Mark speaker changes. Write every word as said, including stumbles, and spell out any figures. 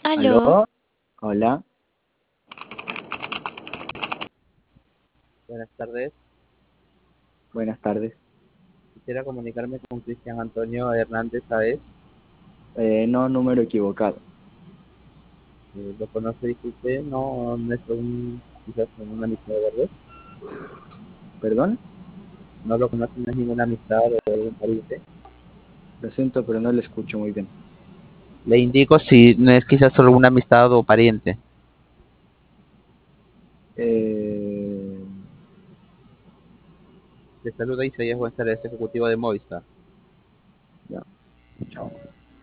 Speaker 1: ¿Aló?
Speaker 2: ¿Aló? Hola,
Speaker 1: Buenas tardes.
Speaker 2: buenas tardes.
Speaker 1: Quisiera comunicarme con Cristian Antonio Hernández Saez.
Speaker 2: Eh, no, número equivocado.
Speaker 1: Eh, ¿Lo conoce, disculpe? No, no es un, quizás con una amistad, ¿verdad?
Speaker 2: ¿Perdón?
Speaker 1: No lo conoce, no es ninguna amistad o algún pariente.
Speaker 2: Lo siento, pero no lo escucho muy bien.
Speaker 1: Le indico si no es quizás solo una amistad o pariente.
Speaker 2: Eh,
Speaker 1: Le saluda Isaías González, ejecutivo de Movistar.
Speaker 2: ya, chao.